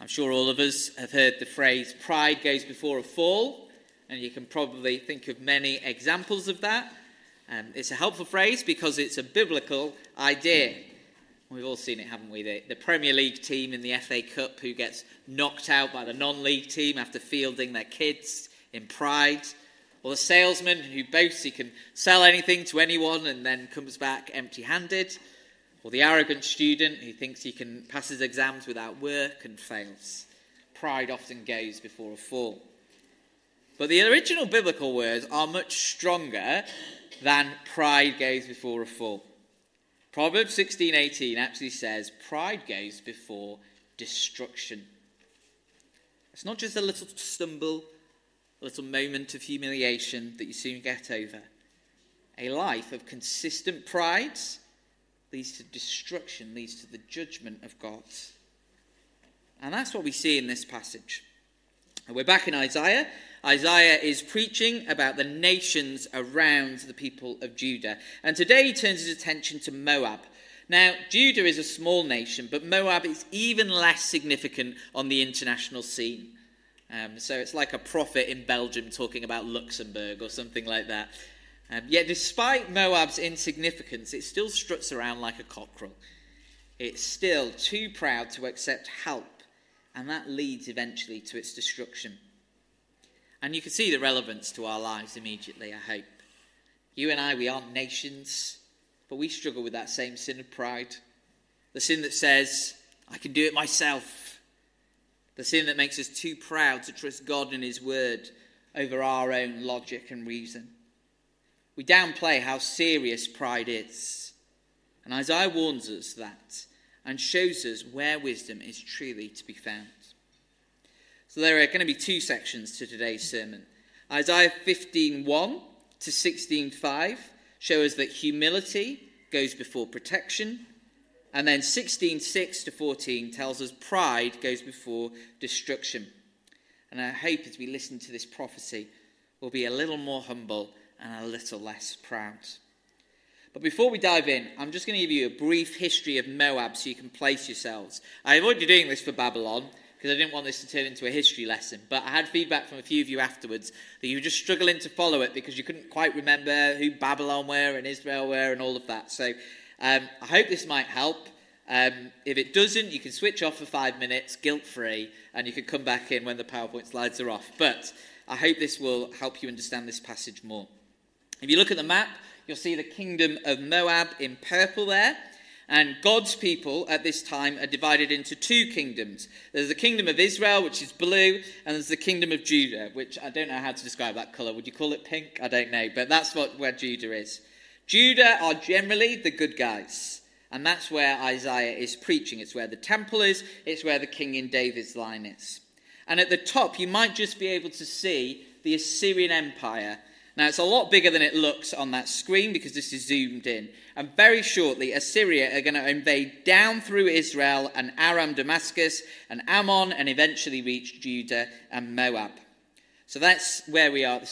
I'm sure all of us have heard the phrase, pride goes before a fall, and you can probably think of many examples of that. It's a helpful phrase because it's a biblical idea. We've all seen it, haven't we? The Premier League team in the FA Cup who gets knocked out by the non-league team after fielding their kids in pride. Or the salesman who boasts he can sell anything to anyone and then comes back empty-handed. Or the arrogant student who thinks he can pass his exams without work and fails. Pride often goes before a fall. But the original biblical words are much stronger than pride goes before a fall. Proverbs 16:18 actually says, pride goes before destruction. It's not just a little stumble, a little moment of humiliation that you soon get over. A life of consistent pride leads to destruction, leads to the judgment of God. And that's what we see in this passage. And we're back in Isaiah. Isaiah is preaching about the nations around the people of Judah. And today he turns his attention to Moab. Now, Judah is a small nation, but Moab is even less significant on the international scene. So it's like a prophet in Belgium talking about Luxembourg or something like that. Yet despite Moab's insignificance, it still struts around like a cockerel. It's still too proud to accept help, and that leads eventually to its destruction. And you can see the relevance to our lives immediately, I hope. You and I, we aren't nations, but we struggle with that same sin of pride. The sin that says, I can do it myself. The sin that makes us too proud to trust God and his word over our own logic and reason. We downplay how serious pride is. And Isaiah warns us that and shows us where wisdom is truly to be found. So there are going to be two sections to today's sermon. Isaiah 15:1 to 16:5 show us that humility goes before protection. And then 16:6 to 14 tells us pride goes before destruction. And I hope as we listen to this prophecy, we'll be a little more humble and a little less proud. But before we dive in, I'm just going to give you a brief history of Moab so you can place yourselves. I avoided doing this for Babylon because I didn't want this to turn into a history lesson. But I had feedback from a few of you afterwards that you were just struggling to follow it because you couldn't quite remember who Babylon were and Israel were and all of that. So I hope this might help. If it doesn't, you can switch off for 5 minutes, guilt-free, and you can come back in when the PowerPoint slides are off. But I hope this will help you understand this passage more. If you look at the map, you'll see the kingdom of Moab in purple there. And God's people at this time are divided into two kingdoms. There's the kingdom of Israel, which is blue, and there's the kingdom of Judah, which I don't know how to describe that colour. Would you call it pink? I don't know, but that's where Judah is. Judah are generally the good guys, and that's where Isaiah is preaching. It's where the temple is. It's where the king in David's line is. And at the top, you might just be able to see the Assyrian Empire. Now, it's a lot bigger than it looks on that screen because this is zoomed in. And very shortly, Assyria are going to invade down through Israel and Aram, Damascus, and Ammon, and eventually reach Judah and Moab. So that's where we are at the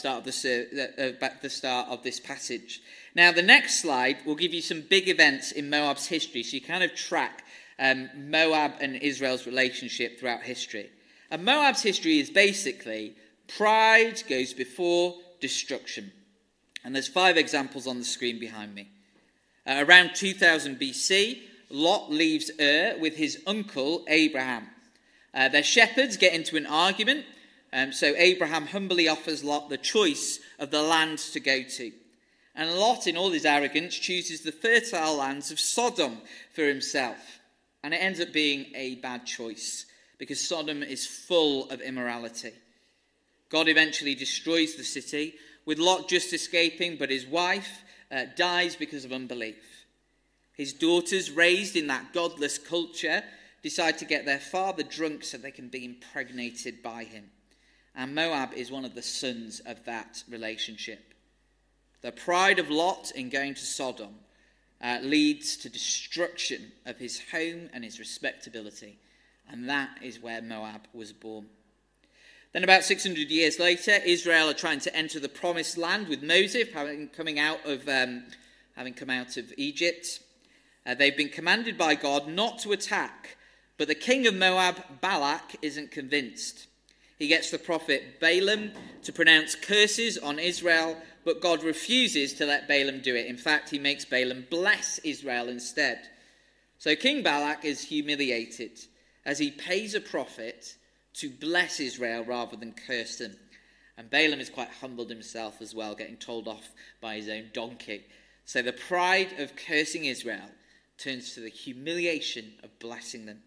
start of this passage. Now, the next slide will give you some big events in Moab's history, so you kind of track Moab and Israel's relationship throughout history. And Moab's history is basically pride goes before destruction. And there's 5 examples on the screen behind me. Around 2000 BC, Lot leaves Ur with his uncle Abraham. Their shepherds get into an argument, so Abraham humbly offers Lot the choice of the land to go to. And Lot, in all his arrogance, chooses the fertile lands of Sodom for himself. And it ends up being a bad choice, because Sodom is full of immorality. God eventually destroys the city, with Lot just escaping, but his wife dies because of unbelief. His daughters, raised in that godless culture, decide to get their father drunk so they can be impregnated by him. And Moab is one of the sons of that relationship. The pride of Lot in going to Sodom leads to destruction of his home and his respectability. And that is where Moab was born. Then about 600 years later, Israel are trying to enter the promised land with Moses, having come out of Egypt. They've been commanded by God not to attack But the king of Moab, Balak, isn't convinced. He gets the prophet Balaam to pronounce curses on Israel, but God refuses to let Balaam do it. In fact, he makes Balaam bless Israel instead. So King Balak is humiliated as he pays a prophet to bless Israel rather than curse them. And Balaam is quite humbled himself as well, getting told off by his own donkey. So the pride of cursing Israel turns to the humiliation of blessing them.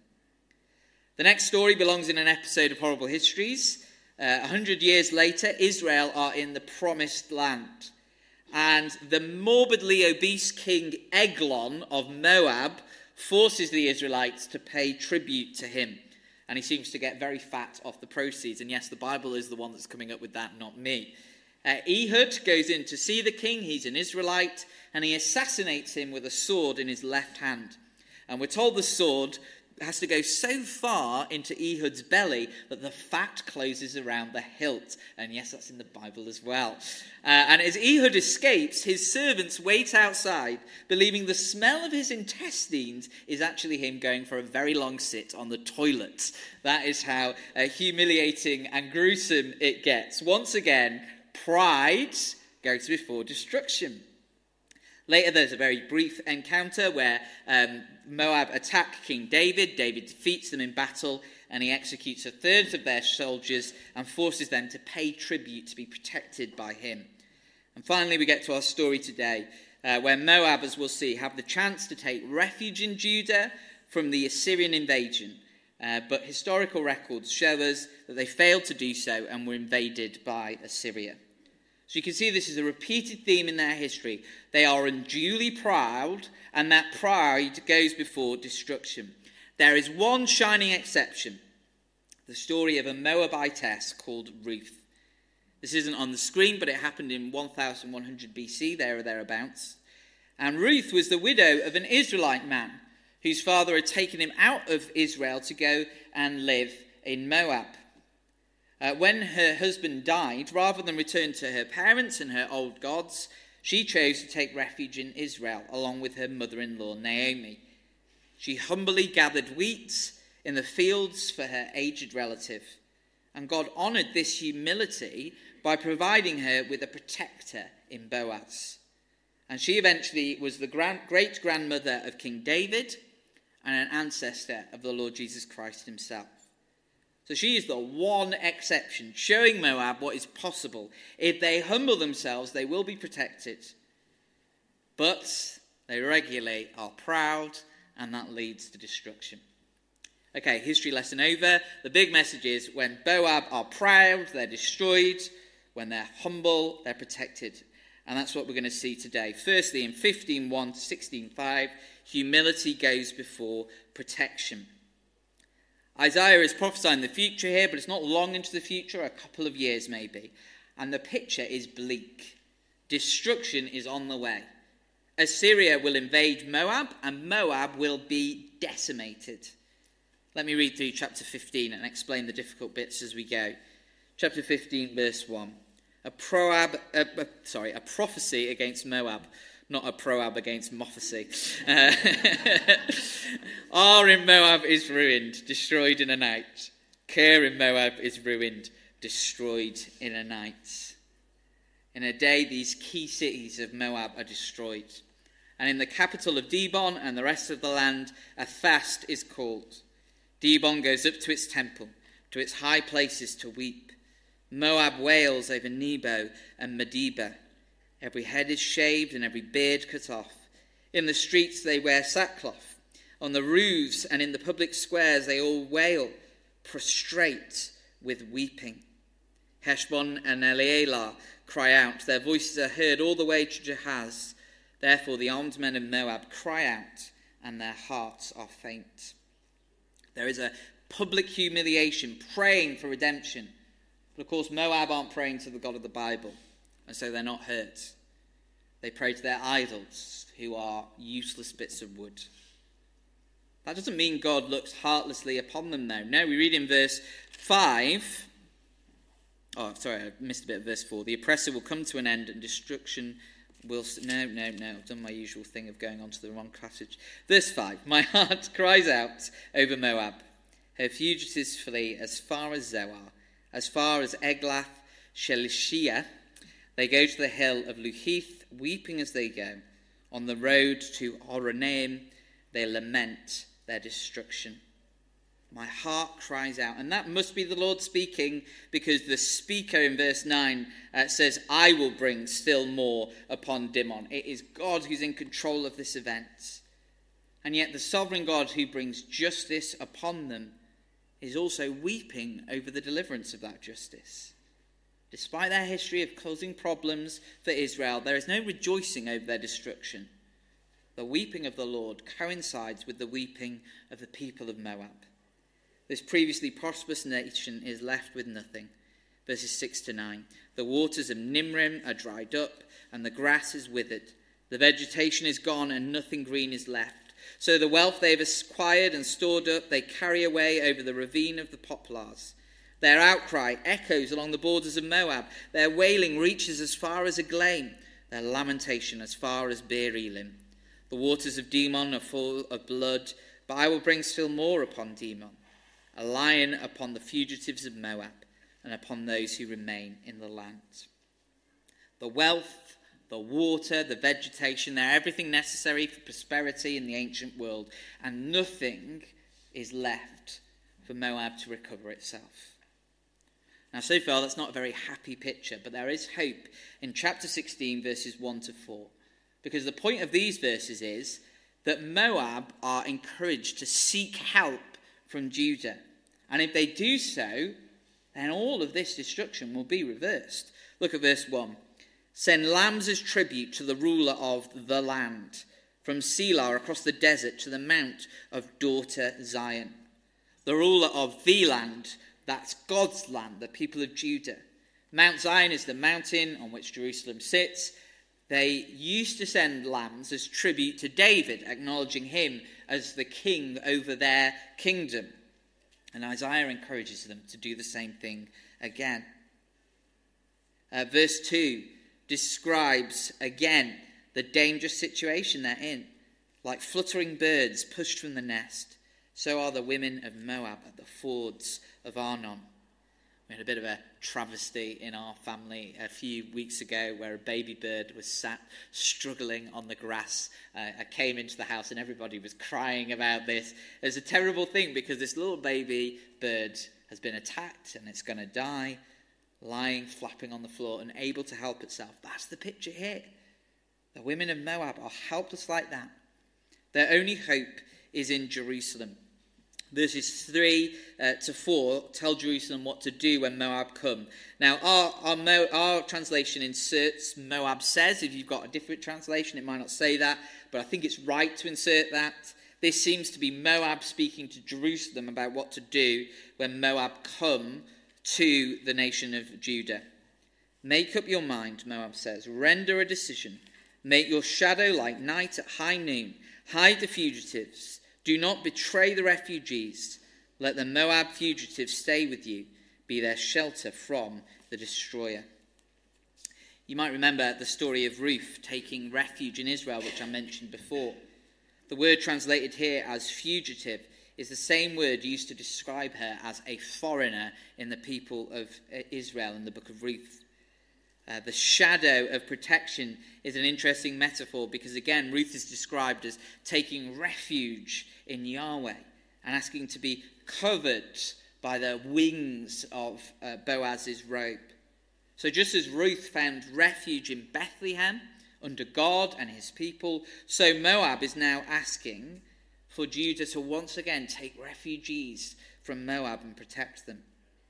The next story belongs in an episode of Horrible Histories. 100 years later, Israel are in the promised land. And the morbidly obese king Eglon of Moab forces the Israelites to pay tribute to him. And he seems to get very fat off the proceeds. And yes, the Bible is the one that's coming up with that, not me. Ehud goes in to see the king. He's an Israelite. And he assassinates him with a sword in his left hand. And we're told the sword has to go so far into Ehud's belly that the fat closes around the hilt. And yes, that's in the Bible as well. And as Ehud escapes, his servants wait outside, believing the smell of his intestines is actually him going for a very long sit on the toilet. That is how humiliating and gruesome it gets. Once again, pride goes before destruction. Later, there's a very brief encounter where Moab attack King David. David defeats them in battle, and he executes a third of their soldiers and forces them to pay tribute to be protected by him. And finally, we get to our story today, where Moab, as we'll see, have the chance to take refuge in Judah from the Assyrian invasion. But historical records show us that they failed to do so and were invaded by Assyria. So you can see this is a repeated theme in their history. They are unduly proud, and that pride goes before destruction. There is one shining exception, the story of a Moabitess called Ruth. This isn't on the screen, but it happened in 1100 BC, there or thereabouts. And Ruth was the widow of an Israelite man whose father had taken him out of Israel to go and live in Moab. When her husband died, rather than return to her parents and her old gods, she chose to take refuge in Israel, along with her mother-in-law Naomi. She humbly gathered wheat in the fields for her aged relative, and God honoured this humility by providing her with a protector in Boaz. And she eventually was the great-grandmother of King David and an ancestor of the Lord Jesus Christ himself. So she is the one exception, showing Moab what is possible. If they humble themselves, they will be protected. But they regularly are proud, and that leads to destruction. Okay, history lesson over. The big message is when Moab are proud, they're destroyed. When they're humble, they're protected. And that's what we're going to see today. Firstly, in 15:1 to 16:5, humility goes before protection. Isaiah is prophesying the future here, but it's not long into the future, a couple of years maybe. And the picture is bleak. Destruction is on the way. Assyria will invade Moab, and Moab will be decimated. Let me read through chapter 15 and explain the difficult bits as we go. Chapter 15, verse 1. A prophecy against Moab. Not a proab against Mophecy. Ar in Moab is ruined, destroyed in a night. Kir in Moab is ruined, destroyed in a night. In a day, these key cities of Moab are destroyed. And in the capital of Dibon and the rest of the land, a fast is called. Dibon goes up to its temple, to its high places to weep. Moab wails over Nebo and Medeba. Every head is shaved and every beard cut off. In the streets they wear sackcloth. On the roofs and in the public squares they all wail, prostrate with weeping. Heshbon and Elealeh cry out. Their voices are heard all the way to Jahaz. Therefore the armed men of Moab cry out, and their hearts are faint. There is a public humiliation, praying for redemption. But of course Moab aren't praying to the God of the Bible. And so they're not hurt. They pray to their idols, who are useless bits of wood. That doesn't mean God looks heartlessly upon them, though. No, we read in verse 5. Oh, sorry, I missed a bit of verse 4. The oppressor will come to an end, and destruction No. I've done my usual thing of going on to the wrong passage. Verse 5. My heart cries out over Moab. Her fugitives flee as far as Zoar, as far as Eglath Shelishiyah. They go to the hill of Luhith, weeping as they go. On the road to Horonaim, they lament their destruction. My heart cries out. And that must be the Lord speaking, because the speaker in verse 9 says, I will bring still more upon Dimon. It is God who's in control of this event. And yet the sovereign God who brings justice upon them is also weeping over the deliverance of that justice. Despite their history of causing problems for Israel, there is no rejoicing over their destruction. The weeping of the Lord coincides with the weeping of the people of Moab. This previously prosperous nation is left with nothing. Verses 6 to 9. The waters of Nimrim are dried up, and the grass is withered. The vegetation is gone, and nothing green is left. So the wealth they have acquired and stored up, they carry away over the ravine of the poplars. Their outcry echoes along the borders of Moab. Their wailing reaches as far as Eglaim, their lamentation as far as Beer Elim. The waters of Dimon are full of blood, but I will bring still more upon Dimon. A lion upon the fugitives of Moab, and upon those who remain in the land. The wealth, the water, the vegetation, they're everything necessary for prosperity in the ancient world, and nothing is left for Moab to recover itself. Now, so far, that's not a very happy picture, but there is hope in chapter 16, verses 1 to 4, because the point of these verses is that Moab are encouraged to seek help from Judah. And if they do so, then all of this destruction will be reversed. Look at verse 1. Send lambs as tribute to the ruler of the land, from Selah across the desert to the mount of daughter Zion. The ruler of the land, that's God's land, the people of Judah. Mount Zion is the mountain on which Jerusalem sits. They used to send lambs as tribute to David, acknowledging him as the king over their kingdom. And Isaiah encourages them to do the same thing again. Verse 2 describes again the dangerous situation they're in. Like fluttering birds pushed from the nest, so are the women of Moab at the fords of Arnon. We had a bit of a travesty in our family a few weeks ago where a baby bird was sat struggling on the grass. I came into the house and everybody was crying about this. It's a terrible thing because this little baby bird has been attacked and it's going to die, lying, flapping on the floor, unable to help itself. That's the picture here. The women of Moab are helpless like that. Their only hope is in Jerusalem. Verses 3 to 4 tell Jerusalem what to do when Moab come. Now, our translation inserts Moab says. If you've got a different translation, it might not say that, but I think it's right to insert that. This seems to be Moab speaking to Jerusalem about what to do when Moab come to the nation of Judah. Make up your mind, Moab says. Render a decision. Make your shadow like night at high noon. Hide the fugitives. Do not betray the refugees. Let the Moab fugitives stay with you. Be their shelter from the destroyer. You might remember the story of Ruth taking refuge in Israel, which I mentioned before. The word translated here as fugitive is the same word used to describe her as a foreigner in the people of Israel in the book of Ruth. The shadow of protection is an interesting metaphor because, again, Ruth is described as taking refuge in Yahweh and asking to be covered by the wings of Boaz's robe. So just as Ruth found refuge in Bethlehem under God and his people, so Moab is now asking for Judah to once again take refugees from Moab and protect them.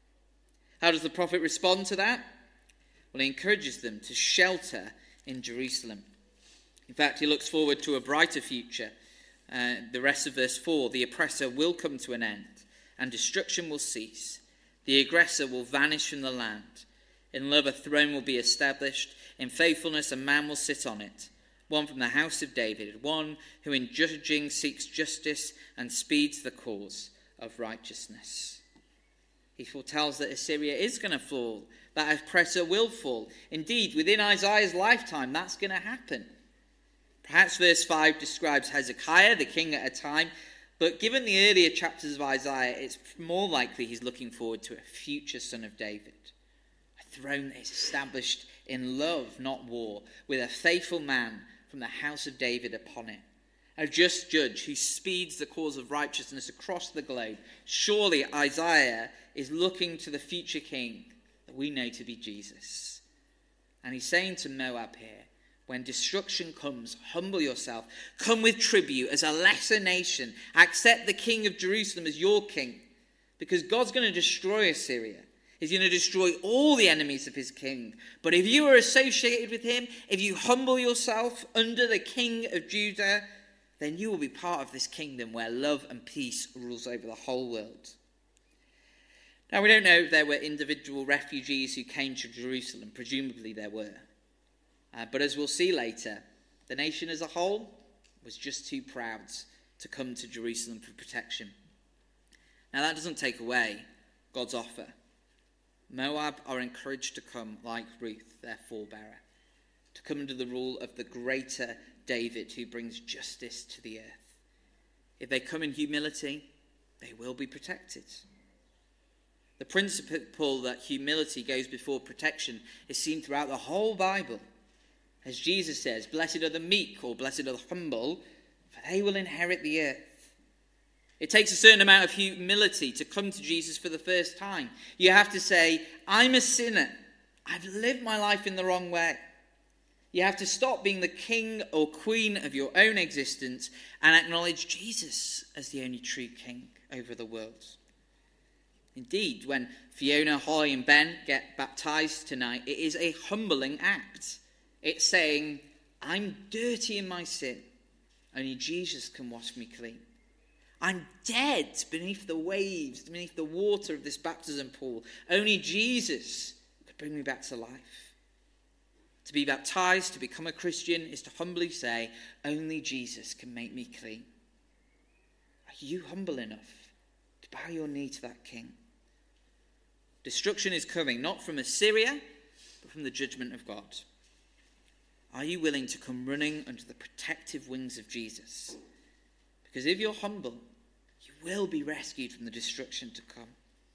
How does the prophet respond to that? Well, he encourages them to shelter in Jerusalem. In fact, he looks forward to a brighter future. The rest of verse 4, the oppressor will come to an end, and destruction will cease. The aggressor will vanish from the land. In love, a throne will be established. In faithfulness, a man will sit on it. One from the house of David, one who in judging seeks justice and speeds the cause of righteousness. He foretells that Assyria is going to fall, that oppressor will fall. Indeed, within Isaiah's lifetime, that's going to happen. Perhaps verse 5 describes Hezekiah, the king at a time, but given the earlier chapters of Isaiah, it's more likely he's looking forward to a future son of David. A throne that is established in love, not war, with a faithful man from the house of David upon it. A just judge who speeds the cause of righteousness across the globe. Surely Isaiah is looking to the future king that we know to be Jesus. And he's saying to Moab here, when destruction comes, humble yourself. Come with tribute as a lesser nation. Accept the king of Jerusalem as your king. Because God's going to destroy Assyria. He's going to destroy all the enemies of his king. But if you are associated with him, if you humble yourself under the king of Judah, then you will be part of this kingdom where love and peace rules over the whole world. Now, we don't know if there were individual refugees who came to Jerusalem. Presumably there were. But as we'll see later, the nation as a whole was just too proud to come to Jerusalem for protection. Now, that doesn't take away God's offer. Moab are encouraged to come like Ruth, their forebearer, to come under the rule of the greater David who brings justice to the earth. If they come in humility, they will be protected. The principle that humility goes before protection is seen throughout the whole Bible. As Jesus says, blessed are the meek, or blessed are the humble, for they will inherit the earth. It takes a certain amount of humility to come to Jesus for the first time. You have to say, I'm a sinner. I've lived my life in the wrong way. You have to stop being the king or queen of your own existence and acknowledge Jesus as the only true king over the world. Indeed, when Fiona, Holly and Ben get baptized tonight, it is a humbling act. It's saying, I'm dirty in my sin. Only Jesus can wash me clean. I'm dead beneath the waves, beneath the water of this baptism pool. Only Jesus could bring me back to life. To be baptized, to become a Christian, is to humbly say, only Jesus can make me clean. Are you humble enough to bow your knee to that king? Destruction is coming, not from Assyria, but from the judgment of God. Are you willing to come running under the protective wings of Jesus? Because if you're humble, you will be rescued from the destruction to come.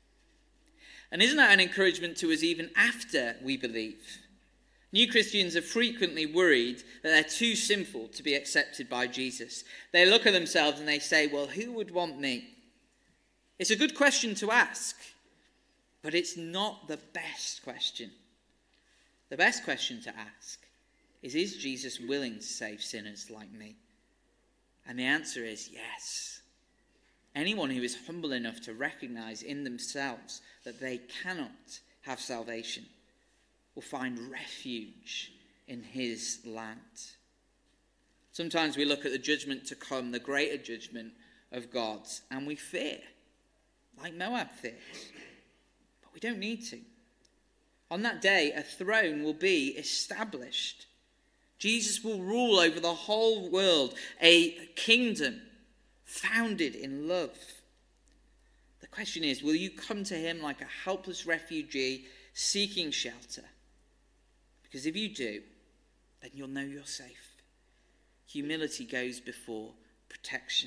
And isn't that an encouragement to us even after we believe? New Christians are frequently worried that they're too sinful to be accepted by Jesus. They look at themselves and they say, well, who would want me? It's a good question to ask, but it's not the best question. The best question to ask is Jesus willing to save sinners like me? And the answer is yes. Anyone who is humble enough to recognize in themselves that they cannot have salvation will find refuge in his land. Sometimes we look at the judgment to come, the greater judgment of God, and we fear, like Moab fears. But we don't need to. On that day, a throne will be established. Jesus will rule over the whole world, a kingdom founded in love. The question is, will you come to him like a helpless refugee seeking shelter? Because if you do, then you'll know you're safe. Humility goes before protection.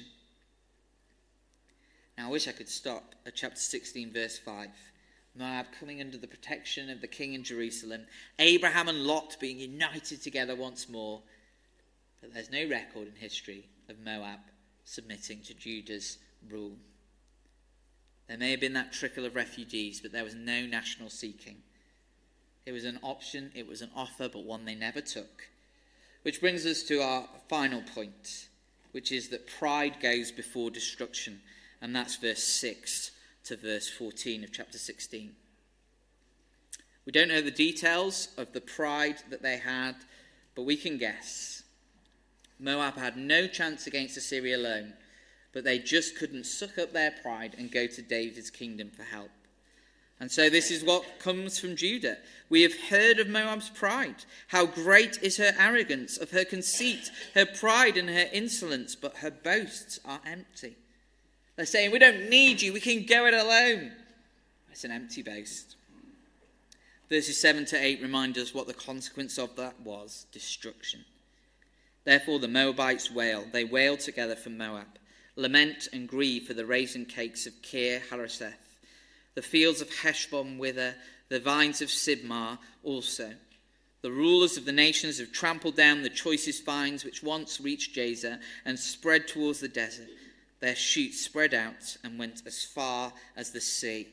Now, I wish I could stop at chapter 16, verse 5. Moab coming under the protection of the king in Jerusalem. Abraham and Lot being united together once more. But there's no record in history of Moab submitting to Judah's rule. There may have been that trickle of refugees, but there was no national seeking. It was an option, it was an offer, but one they never took. Which brings us to our final point, which is that pride goes before destruction. And that's verse 6 to verse 14 of chapter 16. We don't know the details of the pride that they had, but we can guess. Moab had no chance against Assyria alone, but they just couldn't suck up their pride and go to David's kingdom for help. And so this is what comes from Judah. We have heard of Moab's pride. How great is her arrogance, of her conceit, her pride and her insolence, but her boasts are empty. They're saying, we don't need you, we can go it alone. It's an empty boast. Verses 7 to 8 remind us what the consequence of that was: destruction. Therefore the Moabites wail. They wail together for Moab. Lament and grieve for the raisin cakes of Kir Hareseth. The fields of Heshbon wither, the vines of Sibmar also. The rulers of the nations have trampled down the choicest vines which once reached Jazer and spread towards the desert. Their shoots spread out and went as far as the sea.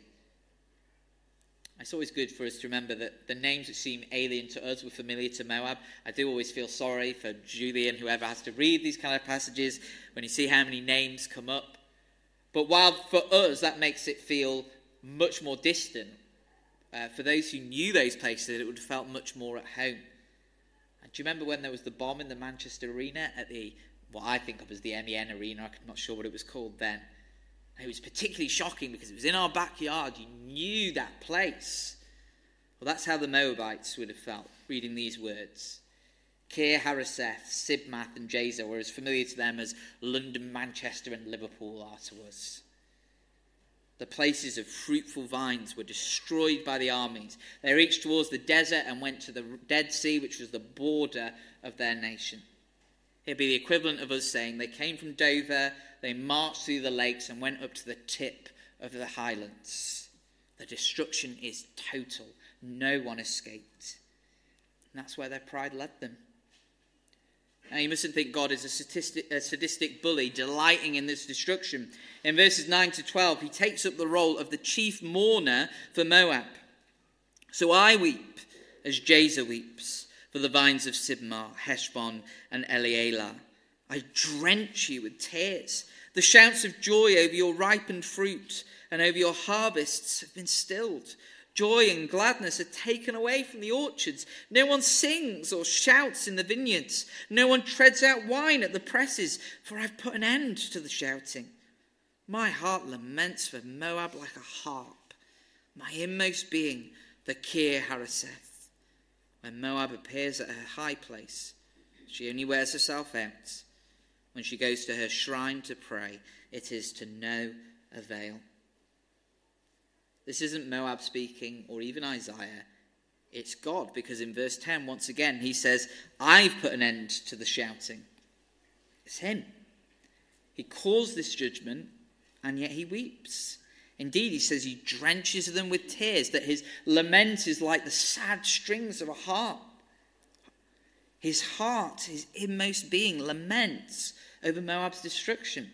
It's always good for us to remember that the names that seem alien to us were familiar to Moab. I do always feel sorry for Julian, whoever has to read these kind of passages, when you see how many names come up. But while for us that makes it feel much more distant, for those who knew those places, it would have felt much more at home. And do you remember when there was the bomb in the Manchester Arena at what I think of as the MEN Arena? I'm not sure what it was called then. It was particularly shocking because it was in our backyard. You knew that place. Well, that's how the Moabites would have felt reading these words. Kir Hareseth, Sibmath and Jazer were as familiar to them as London, Manchester and Liverpool are to us. The places of fruitful vines were destroyed by the armies. They reached towards the desert and went to the Dead Sea, which was the border of their nation. It'd be the equivalent of us saying they came from Dover, they marched through the lakes and went up to the tip of the highlands. The destruction is total. No one escaped. And that's where their pride led them. Now, you mustn't think God is a sadistic bully delighting in this destruction. In verses 9 to 12, he takes up the role of the chief mourner for Moab. So I weep as Jazer weeps for the vines of Sibmar, Heshbon, and Elealeh. I drench you with tears. The shouts of joy over your ripened fruit and over your harvests have been stilled. Joy and gladness are taken away from the orchards. No one sings or shouts in the vineyards. No one treads out wine at the presses, for I've put an end to the shouting. My heart laments for Moab like a harp, my inmost being the Kir Hareseth. When Moab appears at her high place, she only wears herself out. When she goes to her shrine to pray, it is to no avail. This isn't Moab speaking or even Isaiah. It's God, because in verse 10, once again, he says, I've put an end to the shouting. It's him. He caused this judgment, and yet he weeps. Indeed, he says he drenches them with tears, that his lament is like the sad strings of a harp. His heart, his inmost being, laments over Moab's destruction.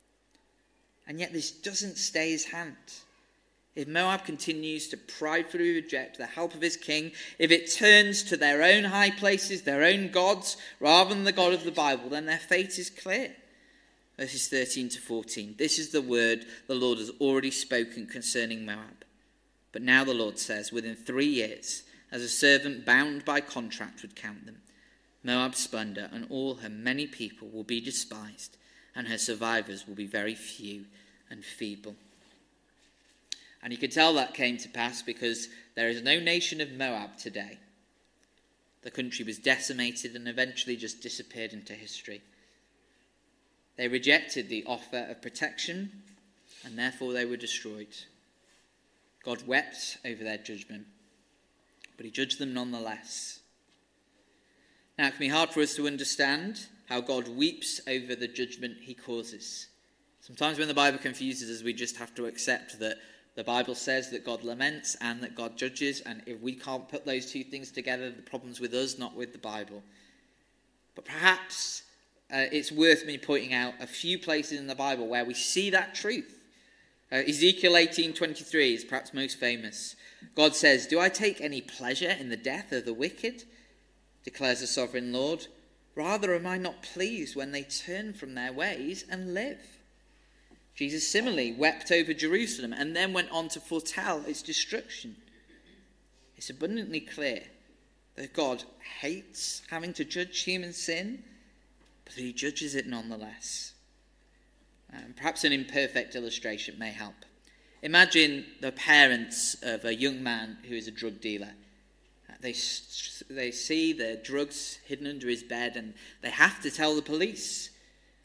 And yet this doesn't stay his hand. If Moab continues to pridefully reject the help of his king, if it turns to their own high places, their own gods, rather than the God of the Bible, then their fate is clear. Verses 13 to 14. This is the word the Lord has already spoken concerning Moab. But now the Lord says, within 3 years, as a servant bound by contract would count them, Moab's splendor and all her many people will be despised, and her survivors will be very few and feeble. And you can tell that came to pass because there is no nation of Moab today. The country was decimated and eventually just disappeared into history. They rejected the offer of protection, and therefore they were destroyed. God wept over their judgment, but he judged them nonetheless. Now, it can be hard for us to understand how God weeps over the judgment he causes. Sometimes when the Bible confuses us, we just have to accept that the Bible says that God laments and that God judges, and if we can't put those two things together, the problem's with us, not with the Bible. But perhaps it's worth me pointing out a few places in the Bible where we see that truth. Ezekiel 18:23 is perhaps most famous. God says, "Do I take any pleasure in the death of the wicked? Declares the sovereign Lord. Rather am I not pleased when they turn from their ways and live." Jesus similarly wept over Jerusalem and then went on to foretell its destruction. It's abundantly clear that God hates having to judge human sin, but he judges it nonetheless. Perhaps an imperfect illustration may help. Imagine the parents of a young man who is a drug dealer. They see the drugs hidden under his bed and they have to tell the police.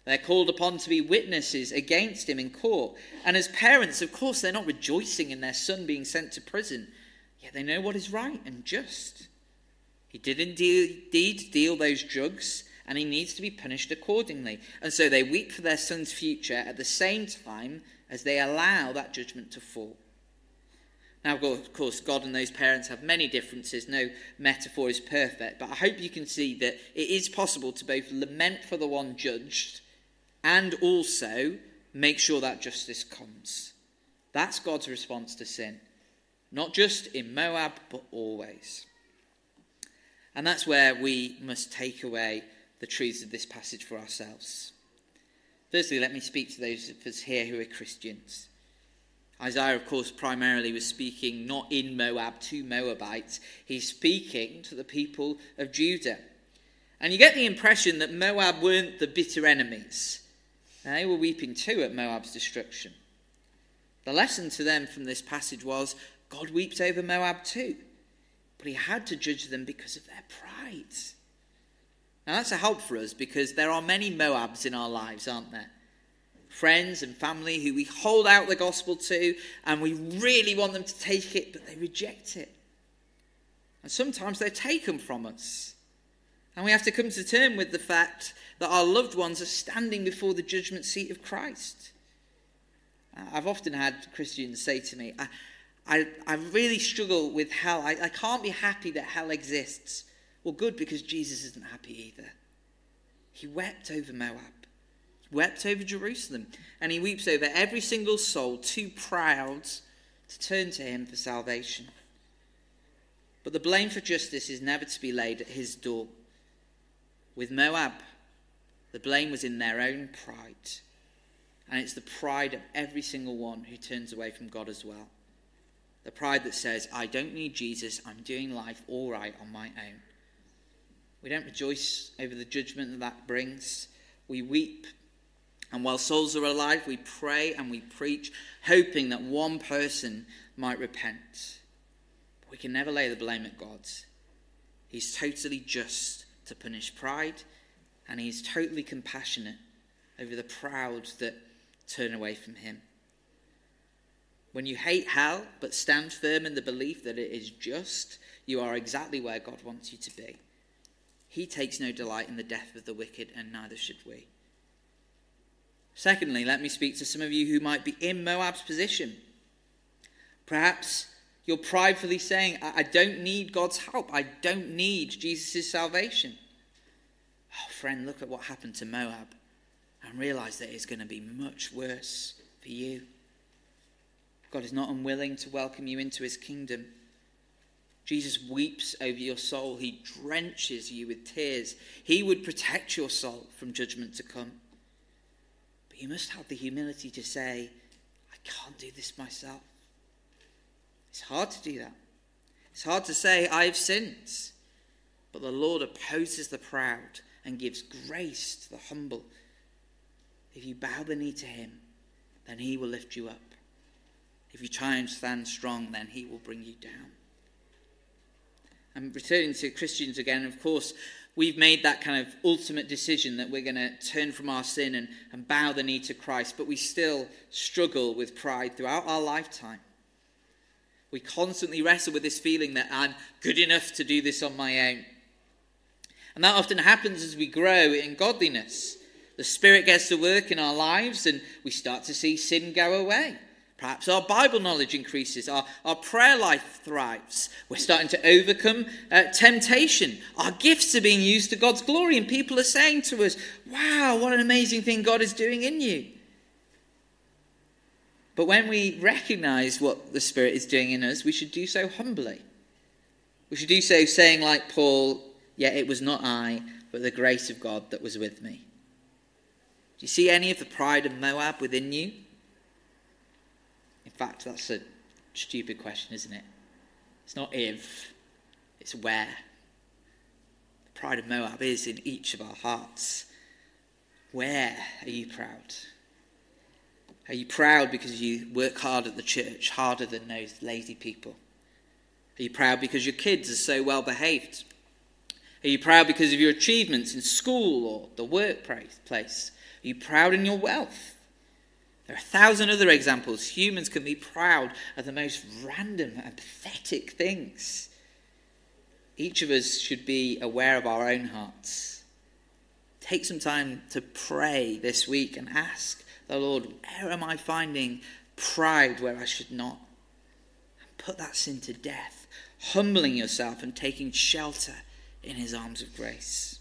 They're called upon to be witnesses against him in court. And as parents, of course, they're not rejoicing in their son being sent to prison. Yet they know what is right and just. He did indeed deal those drugs, and he needs to be punished accordingly. And so they weep for their son's future at the same time as they allow that judgment to fall. Now, of course, God and those parents have many differences. No metaphor is perfect. But I hope you can see that it is possible to both lament for the one judged and also make sure that justice comes. That's God's response to sin. Not just in Moab, but always. And that's where we must take away the truths of this passage for ourselves. Firstly, let me speak to those of us here who are Christians. Isaiah, of course, primarily was speaking not in Moab to Moabites. He's speaking to the people of Judah. And you get the impression that Moab weren't the bitter enemies. They were weeping too at Moab's destruction. The lesson to them from this passage was God weeps over Moab too. But he had to judge them because of their pride. Now that's a help for us because there are many Moabs in our lives, aren't there? Friends and family who we hold out the gospel to and we really want them to take it, but they reject it. And sometimes they're taken from us. And we have to come to terms with the fact that our loved ones are standing before the judgment seat of Christ. I've often had Christians say to me, I really struggle with hell. I can't be happy that hell exists. Well, good, because Jesus isn't happy either. He wept over Moab. He wept over Jerusalem. And he weeps over every single soul too proud to turn to him for salvation. But the blame for justice is never to be laid at his door. With Moab, the blame was in their own pride. And it's the pride of every single one who turns away from God as well. The pride that says, I don't need Jesus, I'm doing life all right on my own. We don't rejoice over the judgment that brings. We weep. And while souls are alive, we pray and we preach, hoping that one person might repent. But we can never lay the blame at God. He's totally just to punish pride, and he's totally compassionate over the proud that turn away from him. When you hate hell but stand firm in the belief that it is just, you are exactly where God wants you to be. He takes no delight in the death of the wicked, and neither should we. Secondly, let me speak to some of you who might be in Moab's position. Perhaps you're pridefully saying, I don't need God's help. I don't need Jesus' salvation. Oh, friend, look at what happened to Moab and realize that it's going to be much worse for you. God is not unwilling to welcome you into his kingdom. Jesus weeps over your soul. He drenches you with tears. He would protect your soul from judgment to come. But you must have the humility to say, I can't do this myself. It's hard to do that. It's hard to say, I have sinned. But the Lord opposes the proud and gives grace to the humble. If you bow the knee to him, then he will lift you up. If you try and stand strong, then he will bring you down. And returning to Christians again, of course, we've made that kind of ultimate decision that we're going to turn from our sin and bow the knee to Christ, but we still struggle with pride throughout our lifetime. We constantly wrestle with this feeling that I'm good enough to do this on my own. And that often happens as we grow in godliness. The Spirit gets to work in our lives and we start to see sin go away. Perhaps our Bible knowledge increases, our prayer life thrives. We're starting to overcome temptation. Our gifts are being used to God's glory, and people are saying to us, wow, what an amazing thing God is doing in you. But when we recognize what the Spirit is doing in us, we should do so humbly. We should do so saying like Paul, yet it was not I, but the grace of God that was with me. Do you see any of the pride of Moab within you? In fact, that's a stupid question, isn't it? It's not if, it's where. The pride of Moab is in each of our hearts. Where are you proud? Are you proud because you work hard at the church, harder than those lazy people? Are you proud because your kids are so well behaved? Are you proud because of your achievements in school or the workplace? Are Are you proud in your wealth? There are 1,000 other examples. Humans can be proud of the most random and pathetic things. Each of us should be aware of our own hearts. Take some time to pray this week and ask the Lord, where am I finding pride where I should not? And put that sin to death, humbling yourself and taking shelter in his arms of grace.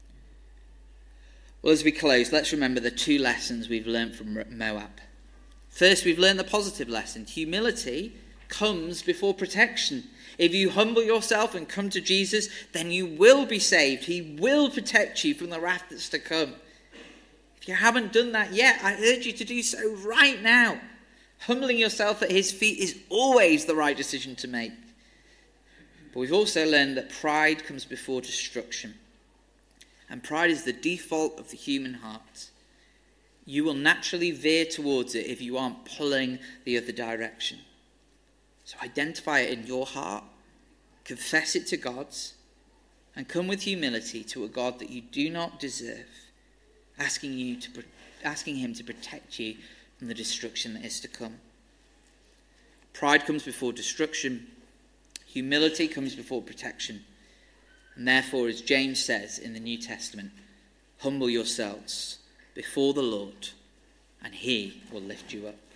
Well, as we close, let's remember the 2 lessons we've learned from Moab. First, we've learned the positive lesson. Humility comes before protection. If you humble yourself and come to Jesus, then you will be saved. He will protect you from the wrath that's to come. If you haven't done that yet, I urge you to do so right now. Humbling yourself at his feet is always the right decision to make. But we've also learned that pride comes before destruction. And pride is the default of the human heart. You will naturally veer towards it if you aren't pulling the other direction. So identify it in your heart, confess it to God, and come with humility to a God that you do not deserve, asking him to protect you from the destruction that is to come. Pride comes before destruction. Humility comes before protection. And therefore, as James says in the New Testament, humble yourselves before the Lord, and he will lift you up.